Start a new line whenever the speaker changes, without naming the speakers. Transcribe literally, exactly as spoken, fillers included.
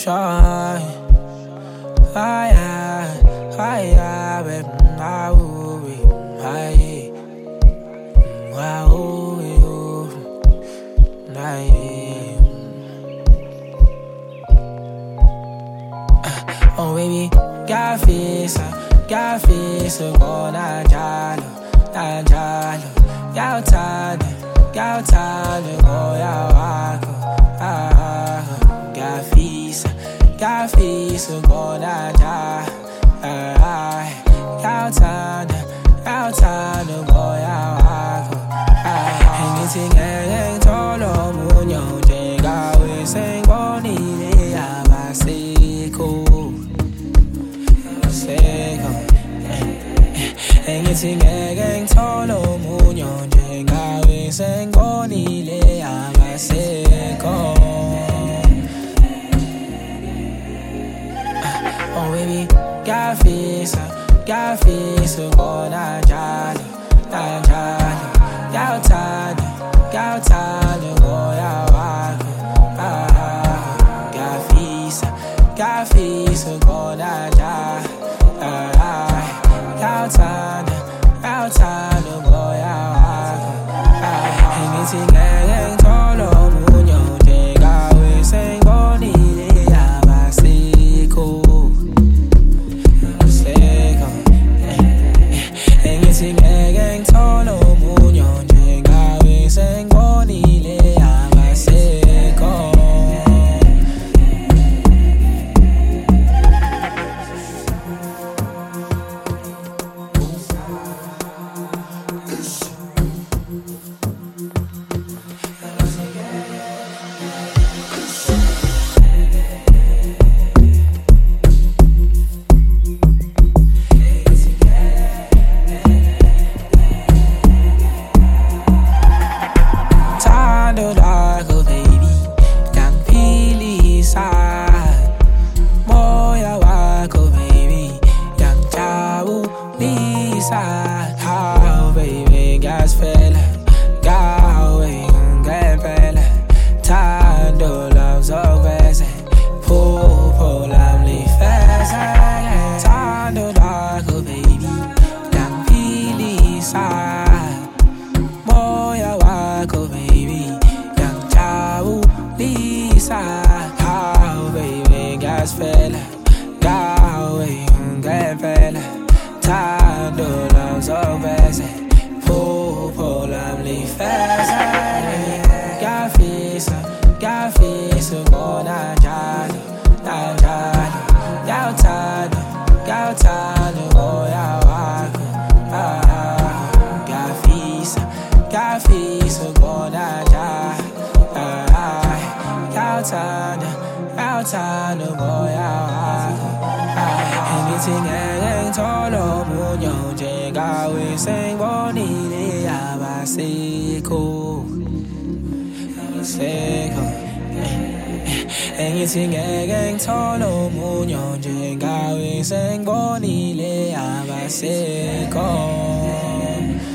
shy. Fire, fire, baby, I will be high. Wow, oh baby, got face, got face, go na jalo, na jalo, got time, got time, go ya wako, ah, got face, got face, go na jalo, ah, got time, got time, go ya wako, ah, anything, anything, tolo munyo, jega we sing boni le abaseko. Anything again, tolo munyo, jenga we sing boni le abaseko. Oh baby, got face, got face, go na jalo, na jalo, got time, got time, go ya wako, ah, got face, got face, go na jalo, ah, got time, got time, go ya wako, ah, anything anything, tolo munyo, jenga we sing boni le abaseko. Anything again, tolo munyo, jenga we sing boni le abaseko. How baby gas fella, gawe ngempela, thando loves ovese, popo lovely face, thando lakho baby, ngiyaphilisa, moya wakho baby, ngiyajabulisa. How baby gas fella, gawe ngempela, thando loves ovese, popo lovely face, got face, got face, go na jalo, na jalo, got time, got time, go ya wako, ah, got face, got face, go na jalo, ah, got time, got time, go ya wako, ah, anything anything, tolo munyo, jenga we sing boni le abaseko, abaseko. Anything again, tolo munyo, jenga we sing boni le abaseko.